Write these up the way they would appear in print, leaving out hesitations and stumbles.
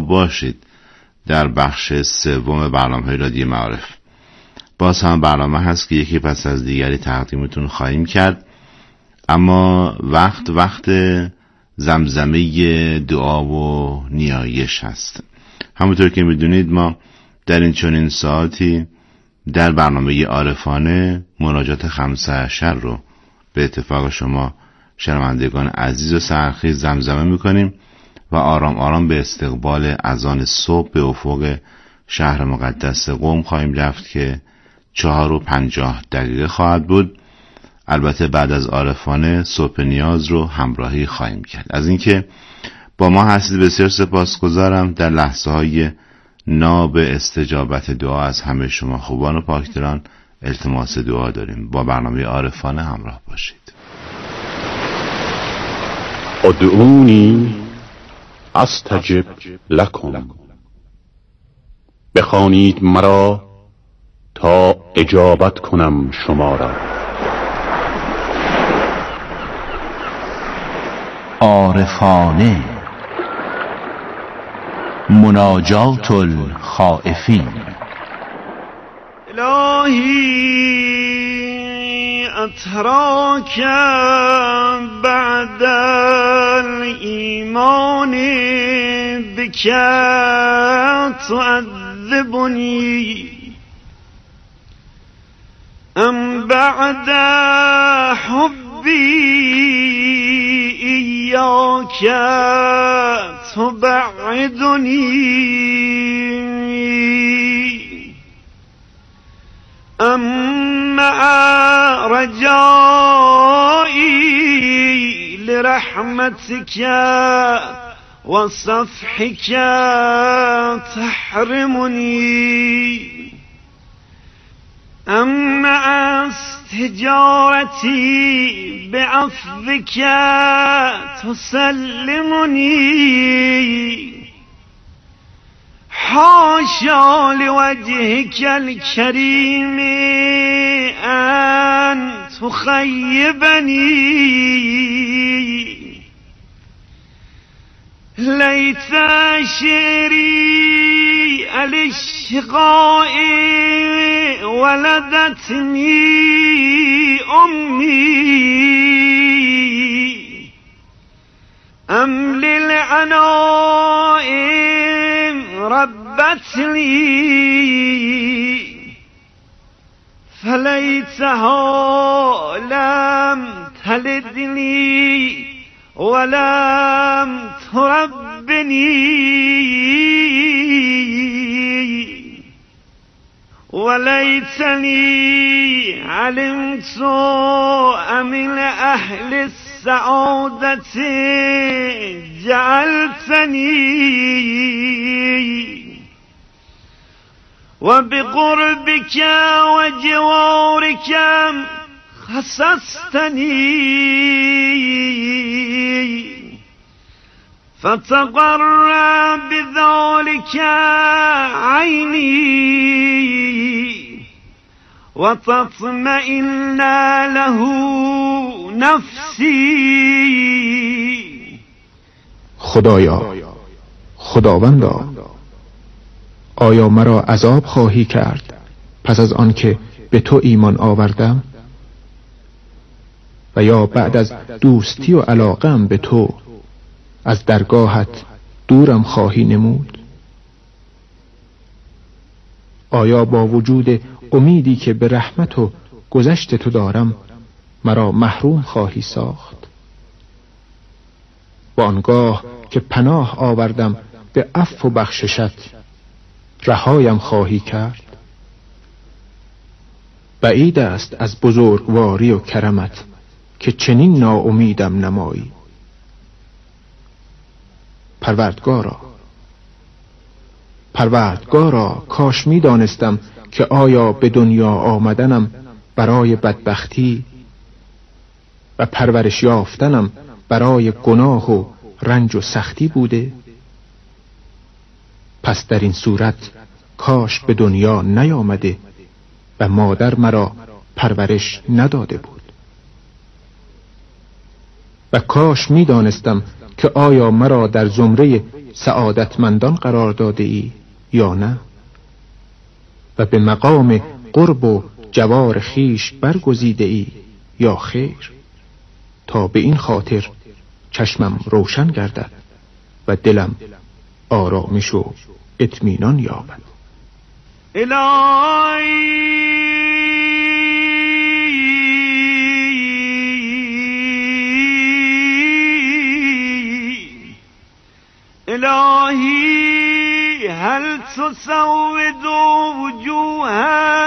ما باشید در بخش سوم برنامه رادیو معارف. باز هم برنامه هست که یکی پس از دیگری تقدیمتون خواهیم کرد، اما وقت زمزمه دعا و نیایش هست. همونطور که میدونید ما در این چنین ساعتی در برنامه عارفانه مناجات 5 عشر رو به اتفاق شما شنوندگان عزیز و سحرخیز زمزمه میکنیم و آرام آرام به استقبال اذان صبح به افق شهر مقدس قم خواهیم رفت که 4:50 خواهد بود. البته بعد از عارفانه صبح نیاز رو همراهی خواهیم کرد. از اینکه با ما هستید بسیار سپاسگزارم. در لحظه های ناب استجابت دعا از همه شما خوبان و پاکدلان التماس دعا داریم. با برنامه عارفانه همراه باشید. ادعونی استجب لکم، بخوانید مرا تا اجابت کنم شما را. عارفانه مناجات الخائفین. الهی اتراک بعد الایمان بک تعذبنی ام بعد حبی ایاک تبعدنی ام مع رجائی لرحمتک و صفحک تحرمنی ام مع استجارتی بعفوک تسلمنی حاشا لوجهك الكريم أن تخيبني ليت شعري الاشقاء ولدتني أمي أم للعناء ربتني فليتها لم تلدني ولم تربني وليتني علمت من أهل السعادة جعلتني وبقربك وجوارك خصصتني فتقر بذلك عيني وتطمئن له نفسی. خدایا، خداوندا، آیا مرا عذاب خواهی کرد پس از آن که به تو ایمان آوردم؟ و یا بعد از دوستی و علاقم به تو از درگاهت دورم خواهی نمود؟ آیا با وجود امیدی که به رحمت و گذشت تو دارم مرا محروم خواهی ساخت؟ و آنگاه که پناه آوردم به عفو و بخششت رهایم خواهی کرد؟ بعید است از بزرگواری و کرمت که چنین ناامیدم نمایی. پروردگارا، کاش می دانستم که آیا به دنیا آمدنم برای بدبختی و پرورش یافتنم برای گناه و رنج و سختی بوده. پس در این صورت کاش به دنیا نیامده و مادر مرا پرورش نداده بود. و کاش می دانستم که آیا مرا در زمره سعادتمندان قرار داده ای یا نه؟ و به مقام قرب و جوار خیش برگزیده ای یا خیر؟ تا به این خاطر چشمم روشن گردد و دلم آرامش و اطمینان یابد. الهی هل تسود وجوها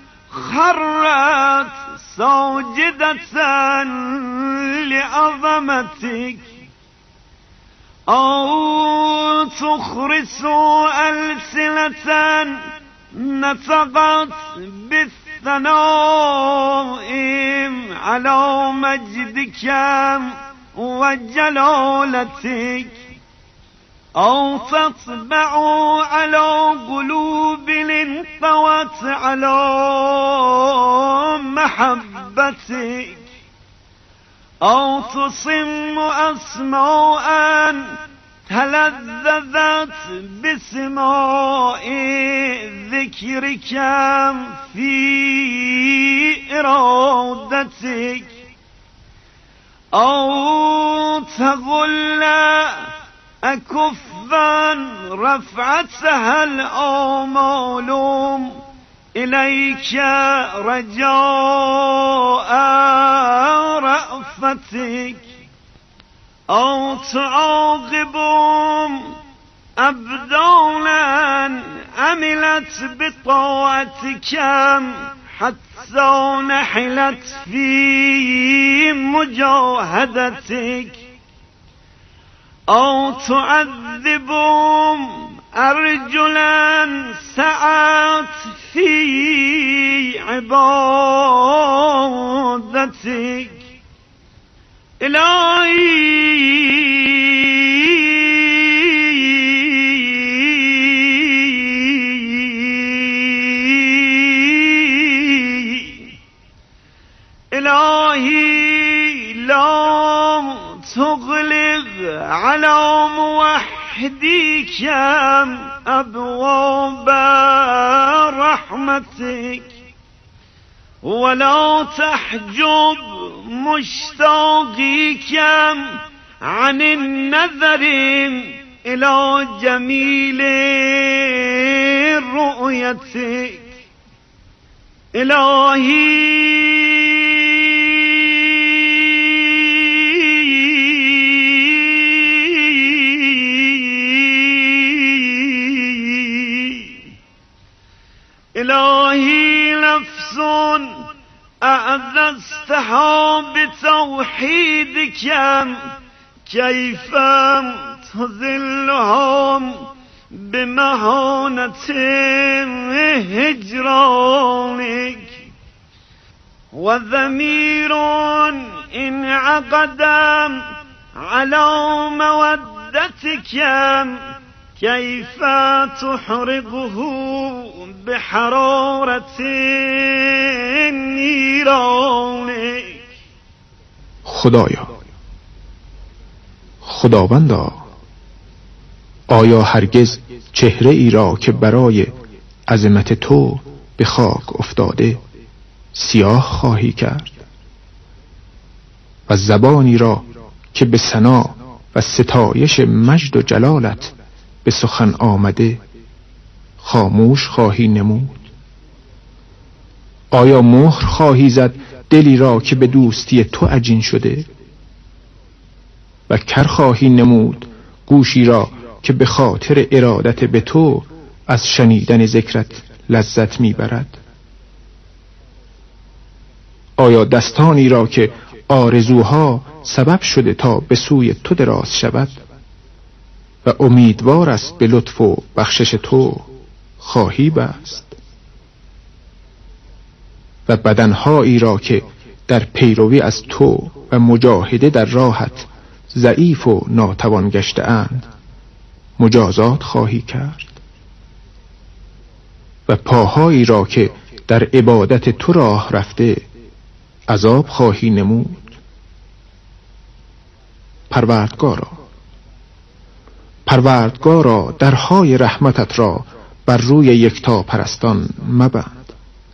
خرت ساجدة لعظمتك أو تخرس ألسنة نطقت بالثناء على مجدك وجلالتك أو تطبع على قلوب انطوت على محبتك أو تصم أسماء تلذذت بسماع ذكرك في إرادتك أو تغل أكفا رفعتها الآمال إليك رجاء رأفتك أو تعاقب أبدانا عملت بطاعتك حتى نحلت في مجاهدتك أو تعذب أرجلا سعت في عبادتك إلهي لا تغلق على موحديك أبواب رحمتك ولا تحجب مشتاقيك عن النظر إلى جميل رؤيتك إلهي إلهي نفس أعززتها بتوحيدك كيف تذلهم بمهانة هجرانك وضمير انعقد على مودتك كيف تحرقه بحرارة نيرانك. خدایا، خداوندا، آیا هرگز چهره ای را که برای عظمت تو به خاک افتاده سیاه خواهی کرد و زبانی را که به ثنا و ستایش مجد و جلالت به سخن آمده خاموش خواهی نمود؟ آیا مهر خواهی زد دلی را که به دوستی تو عجین شده و کر خواهی نمود گوشی را که به خاطر ارادت به تو از شنیدن ذکرت لذت میبرد؟ آیا دستانی را که آرزوها سبب شده تا به سوی تو دراز شود و امیدوار است به لطف و بخشش تو خواهی بست؟ و بدنهایی را که در پیروی از تو و مجاهده در راحت ضعیف و ناتوان گشته اند مجازات خواهی کرد؟ و پاهایی را که در عبادت تو راه رفته عذاب خواهی نمود؟ پروردگارا، پروردگارا درهای رحمتت را بر روی یکتا پرستان مبند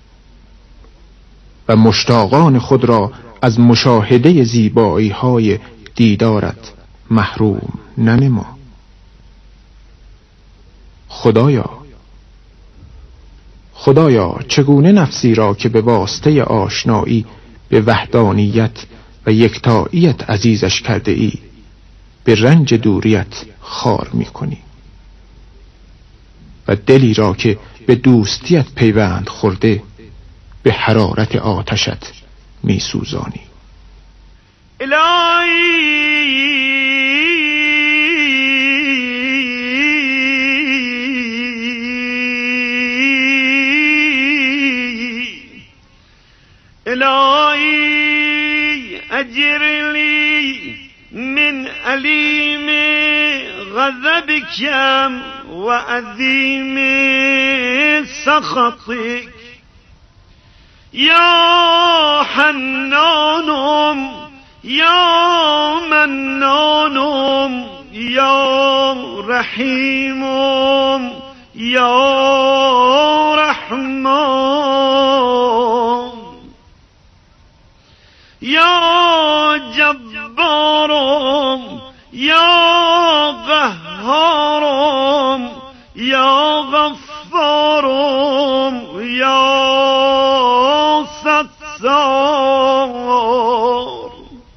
و مشتاقان خود را از مشاهده زیبایی های دیدارت محروم ننما. خدایا چگونه نفسی را که به واسطه آشنایی به وحدانیت و یکتاییت عزیزش کرده ای به رنج دوریت خار می کنی و دلی را که به دوستیت پیوند خورده به حرارت آتشت می سوزانی. الهی اجرنی من علیم غضبك و عظیم سخطك یا حنانم یا منانم یا رحیمم یا رحمان یا جبارم یا قهارم یا غفارم یا ستار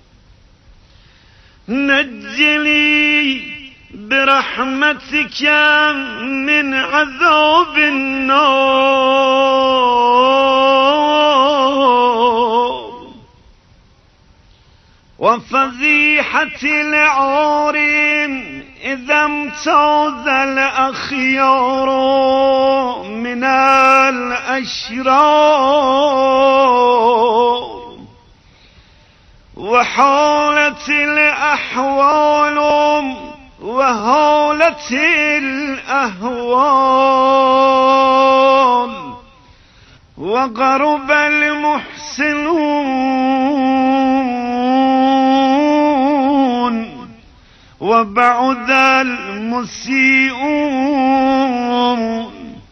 نجني برحمتك من عذاب النار وفضيحة العار إذا امتاز الأخيار من الأشرار وحالت الأحوال وحالت الأهوال وقرب المحسنون وبعد المسيئون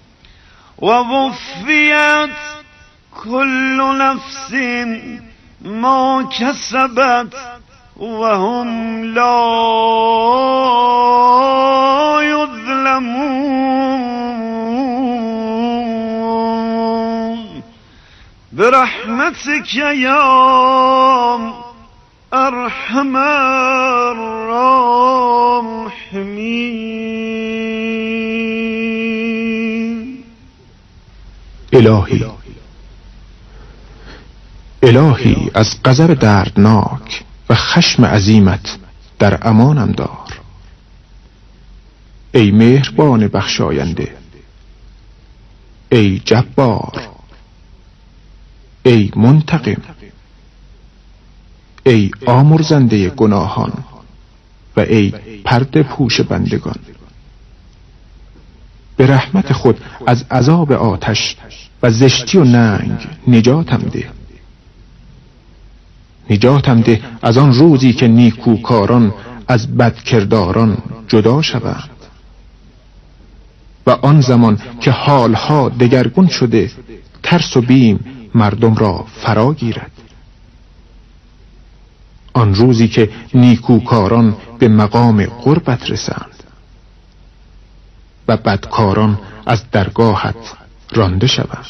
ووفيت كل نفس ما كسبت وهم لا يظلمون برحمتك يا ارحم الراحمين. الهی از غضب دردناک و خشم عظیمت در امانم دار. ای مهربان بخشاینده، ای جبار، ای منتقم، ای آمرزنده گناهان و ای پرده پوش بندگان. به رحمت خود از عذاب آتش و زشتی و ننگ نجاتم ده از آن روزی که نیکوکاران از بدکرداران جدا شوند و آن زمان که حالها دگرگون شده ترس و بیم مردم را فرا گیرد. آن روزی که نیکوکاران به مقام قربت رسند و بدکاران از درگاهت رانده شوند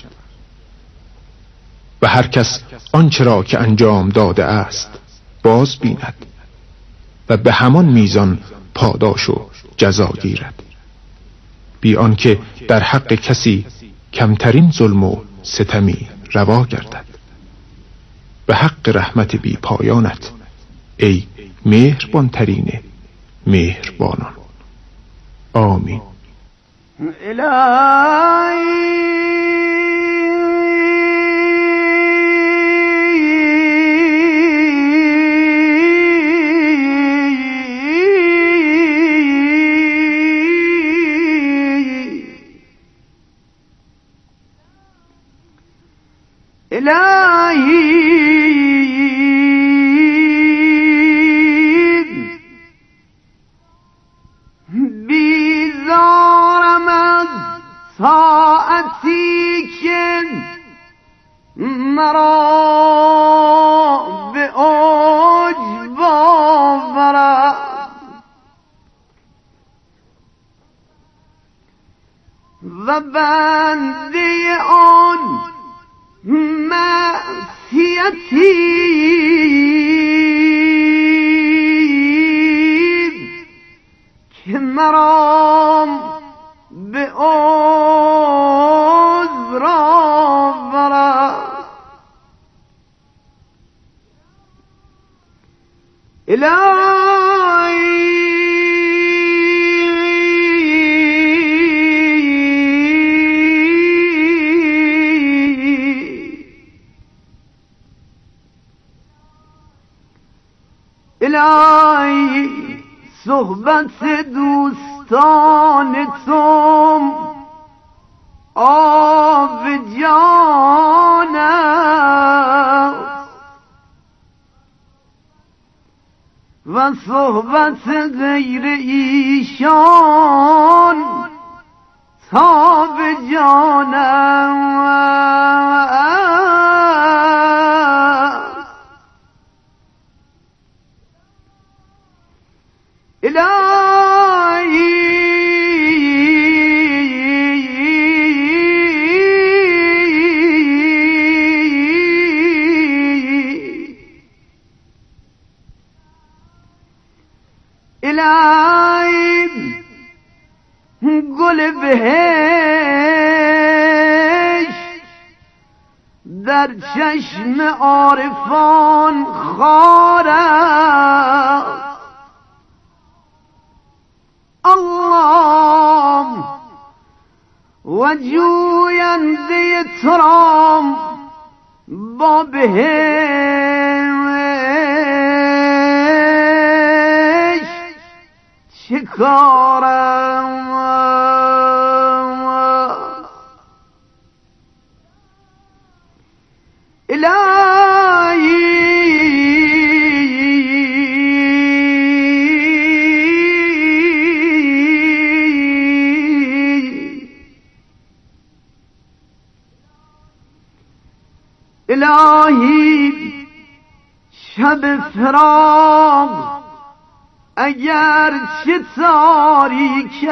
و هر کس آنچه را که انجام داده است باز بیند و به همان میزان پاداش و جزا گیرد، بی آنکه در حق کسی کمترین ظلم و ستمی روا گردد. به حق رحمت بی پایانت ای مهربان ترین مهربانان. آمین. ساعتی که مرا به اوج باورد و بنده آن معصیتی که مرا به عذر آورد الهی صحبت دوستان تو آب جان است و صحبت غیر ایشان تاب جان است. الهی گل بهشت در چشم عارفان خار است. الله و جوینده تو را با بهشت چه کارم؟ الهی شب فراق اگر چه تاریک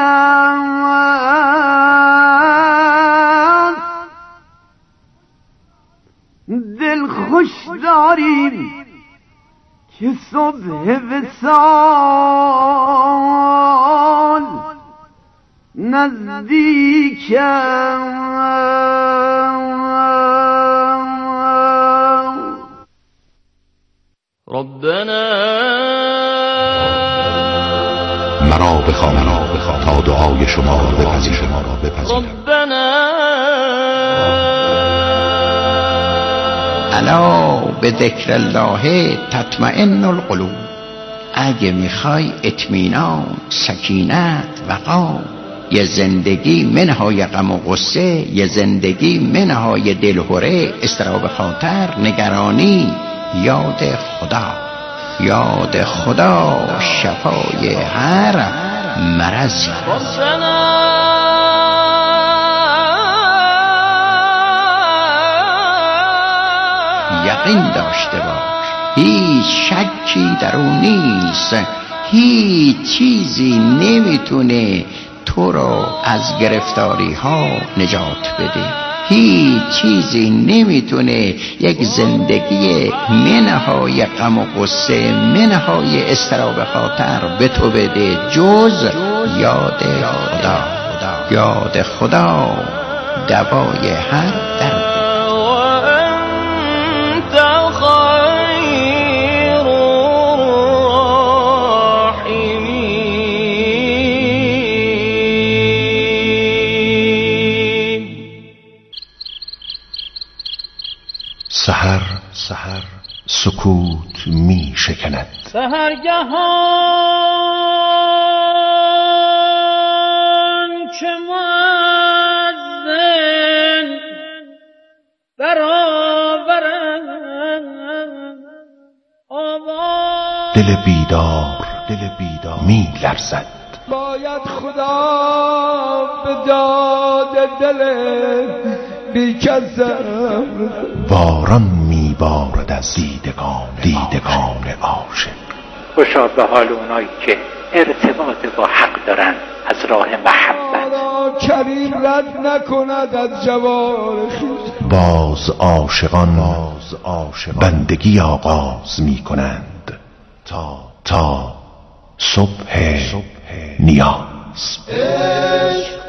است دل خوش داریم که صبح وصال نزدیک ربنا مرا بخوان تا دعای شما را بپذیرم. ربنا الا به ذکر الله تطمئن القلوب. اگه میخوای اطمینان، سکینت، وقار، یه زندگی منهای غم و غصه، یه زندگی منهای دلهره، اضطراب خاطر، نگرانی، یاد خدا. یاد خدا شفای هر مرض. یقین داشته باش هیچ شکی در اون نیست، هیچ چیزی نمیتونه تو رو از گرفتاری ها نجات بده، هیچ چیزی نمیتونه یک زندگی منهای غم و غصه، منهای اضطراب خاطر به تو بده جز یاد خدا. یاد خدا دوای هر درد. سحر سکوت می شکند. سحرگهان چه مؤذن برآورد آواز. دل بیدار می لرزد. باید خدا به داد باد دل بی کسم باران میبارد از دیدگان عاشق. خوشا به حال اونایی که ارتباط با حق دارن از راه محبت. کریم رد نکند از جوار خویش. باز عاشقان بندگی آغاز میکنند تا صبح نیاز. عشق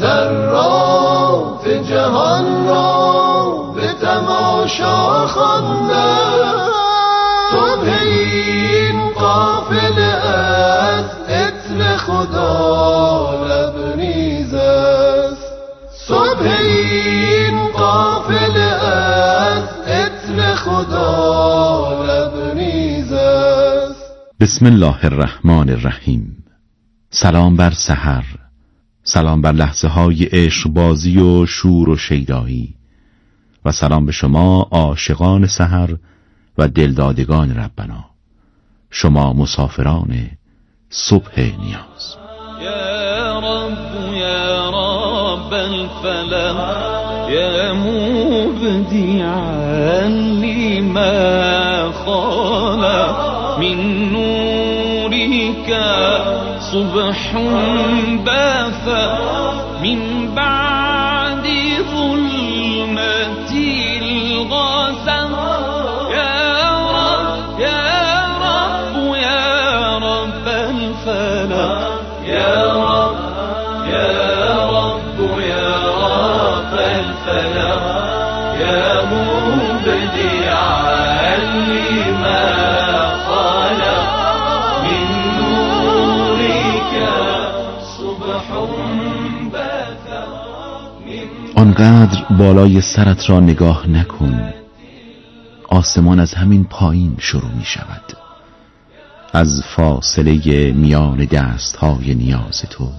ذرات جهان را به تماشا خوانده، صبح این قافله از عطر خدا لبریز است، صبح این قافله از عطر خدا لبریز است. بسم الله الرحمن الرحیم. سلام بر سحر، سلام بر لحظه های عشق بازی و شور و شیدایی، و سلام به شما عاشقان سحر و دلدادگان ربنا، شما مسافران صبح نیاز. یا رب یا رب الفلق یا مبدعا لما خلق من نورك صبح بث من بعد ظلمة الغسق. يا رب يا رب يا رب الفلق يا رب يا رب يا رب الفلق يا مبدعا لما خلق من نورك صبح بث. آنقدر بالای سرت را نگاه نکن، آسمان از همین پایین شروع می شود، از فاصله میان دستهای نیاز تو،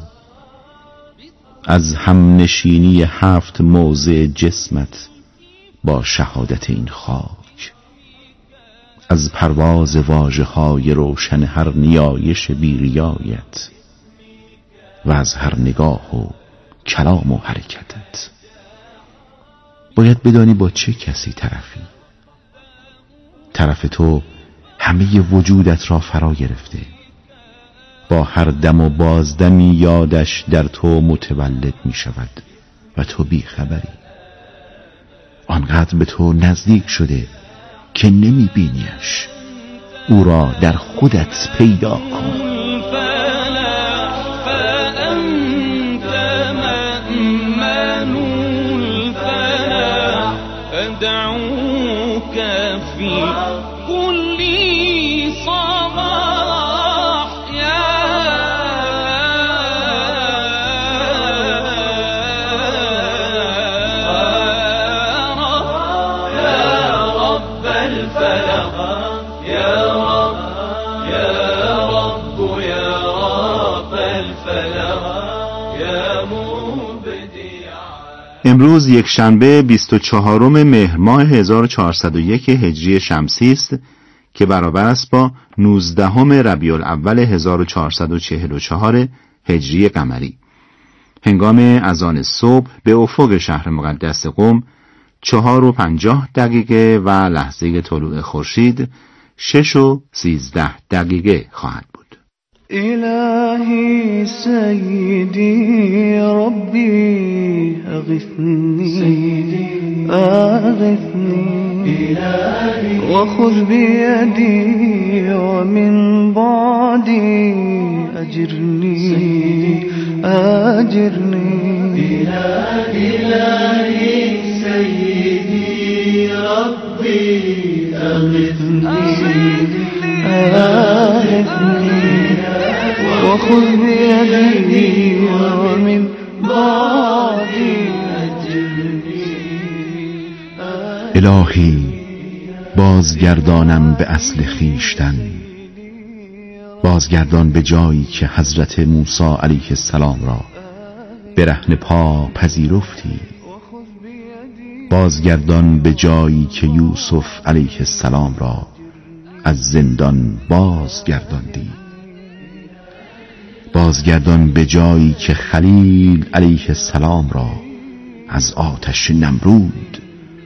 از همنشینی 7 موضع جسمت با شهادت این خاک، از پرواز واژه‌های روشن هر نیایش بیریایت و از هر نگاه و کلام و حرکتت. باید بدانی با چه کسی طرفی. طرف تو همه وجودت را فرا گرفته، با هر دم و بازدمی یادش در تو متولد می شود و تو بی خبری. آنقدر به تو نزدیک شده که نمی بینیش. او را در خودت پیدا کن. أدعوك في كل صباح يا رب الفلق يا رب يا رب يا رب الفلق يا مبدع. امروز یک شنبه 24 مهر ماه 1401 هجری شمسی است که برابر است با 19 ربیع الاول 1444 هجری قمری. هنگام اذان صبح به افق شهر مقدس قم 4:50 و لحظه طلوع خورشید 6:13 خواهد بود. إلهي سيدي ربي أغثني وخذ بيدي ومن بعدي أجرني إلهي سيدي ربي أغثني وخذ بيدي ومن بعدي الهی بازگردانم به اصل خیشتن، بازگردان به جایی که حضرت موسی علیه السلام را برهنه پا پذیرفتی، بازگردان به جایی که یوسف علیه السلام را از زندان بازگرداندی، بازگردان به جایی که خلیل علیه السلام را از آتش نمرود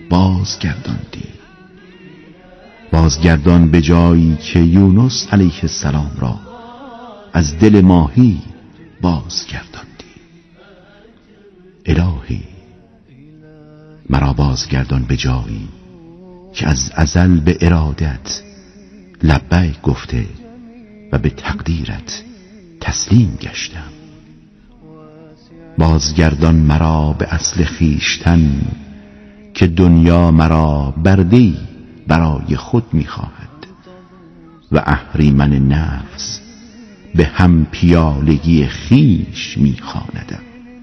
بازگردان به جایی که یونس علیه السلام را از دل ماهی بازگرداندی. الهی مرا بازگردان به جایی که از ازل به ارادت لبیک گفته و به تقدیرت تسلیم گشتم. بازگردان مرا به اصل خیشتن که دنیا مرا برده‌ای برای خود می‌خواهد و اهریمن نفس به هم پیالگی خیش می‌خواندم.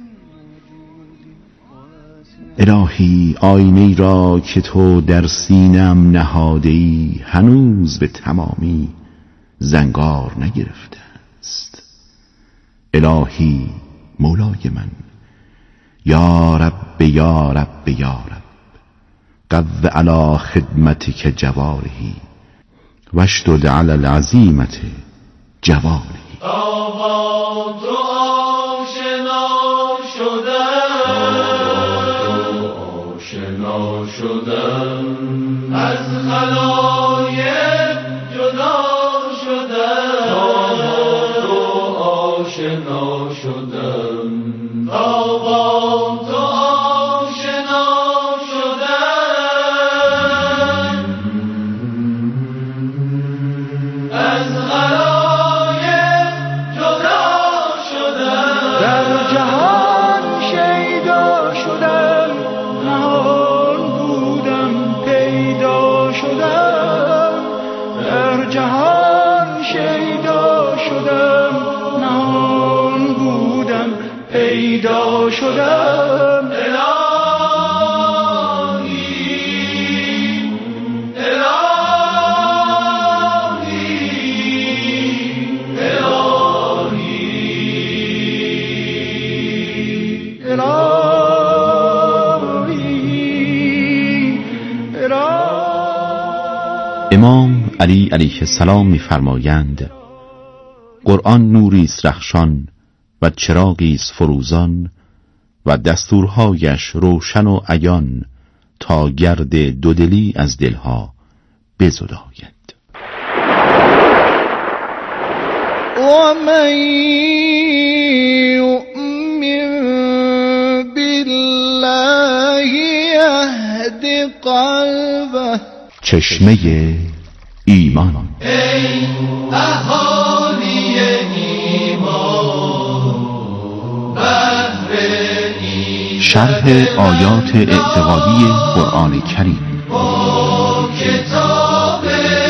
الهی آینه‌ای را که تو در سینه‌ام نهاده‌ای هنوز به تمامی زنگار نگرفته است. الهی مولای من، یا رب یا رب یا رب، قو علی خدمتک جوارحی واشدد علی العزیمة جوارحی. با تو آشنا شدم، از خلایق جدا شدم، با تو آشنا شدم، با تو آشنا شدم، از خلایق جدا شدم، در جهان شیدا شدم، نهان بودم پیدا شدم، در جهان شیدا شدم، نهان بودم پیدا شدم. امام علی علیه السلام می‌فرمایند قرآن نوری است رخشان و چراغی است فروزان و دستورهایش روشن و عیان تا گرد دودلی از دلها بزداید. و من یؤمن بالله یهد قلبه. چشمه ایمان. ای اهالی ایمان، بهر این شرح آیات اعتقادی قرآن کریم. با کتاب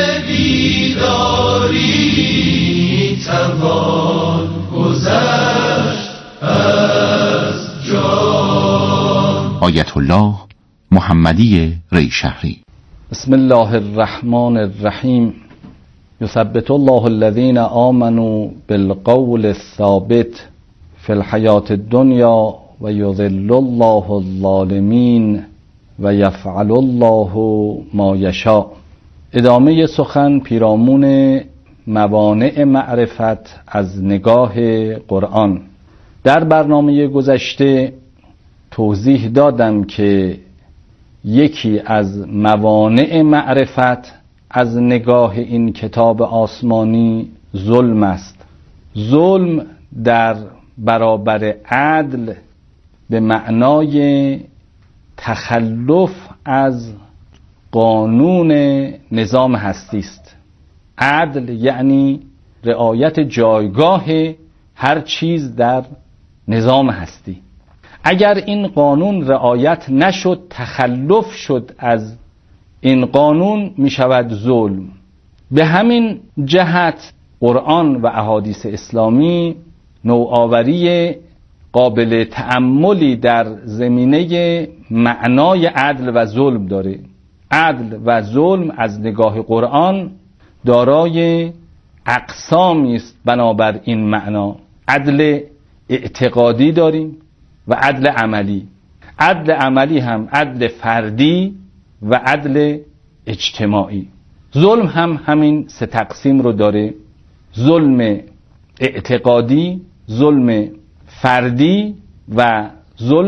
بیداری توان گذشت از جان. آیت الله محمدی ریشهری. بسم الله الرحمن الرحیم. یثبت الله الذین آمنوا بالقول الثابت فی الحیاة الدنیا و یذل الله الظالمین و یفعل الله ما یشاء. ادامه سخن پیرامون موانع معرفت از نگاه قرآن. در برنامه گذشته توضیح دادم که یکی از موانع معرفت از نگاه این کتاب آسمانی ظلم است. ظلم در برابر عدل به معنای تخلف از قانون نظام هستی است. عدل یعنی رعایت جایگاه هر چیز در نظام هستی. اگر این قانون رعایت نشد، تخلف شد از این قانون، می شود ظلم. به همین جهت قرآن و احادیث اسلامی نوآوری قابل تأملی در زمینه معنای عدل و ظلم داره. عدل و ظلم از نگاه قرآن دارای اقسامی است. بنابر این معنا عدل اعتقادی داریم و عدل عملی. عدل عملی هم عدل فردی و عدل اجتماعی. ظلم هم همین سه تقسیم رو داره: ظلم اعتقادی، ظلم فردی و ظلم